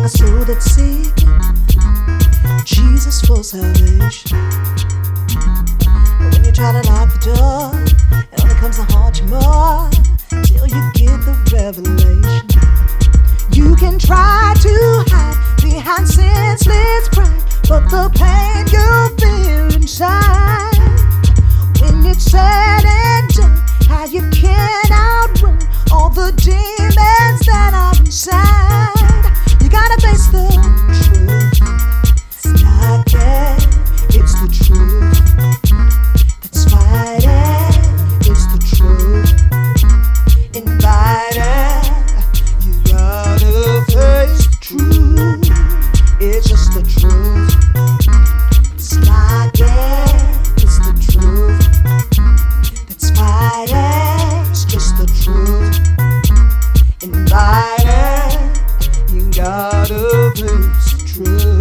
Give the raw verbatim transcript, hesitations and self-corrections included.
a soul that's seeking Jesus for salvation. But when you try to knock the door, it only comes to haunt you more till you get the revelation. You can try to hide behind senseless pride, but the pain you feel inside, when it's said and done, how you can't outrun all the demons that are inside. You gotta face the truth. It's not that, it's the truth that's fighting. It's the truth inviting. You gotta face the truth. It's just the truth. It's not that, it's the truth that's fighting. It's just the truth inviting. You gotta face the truth.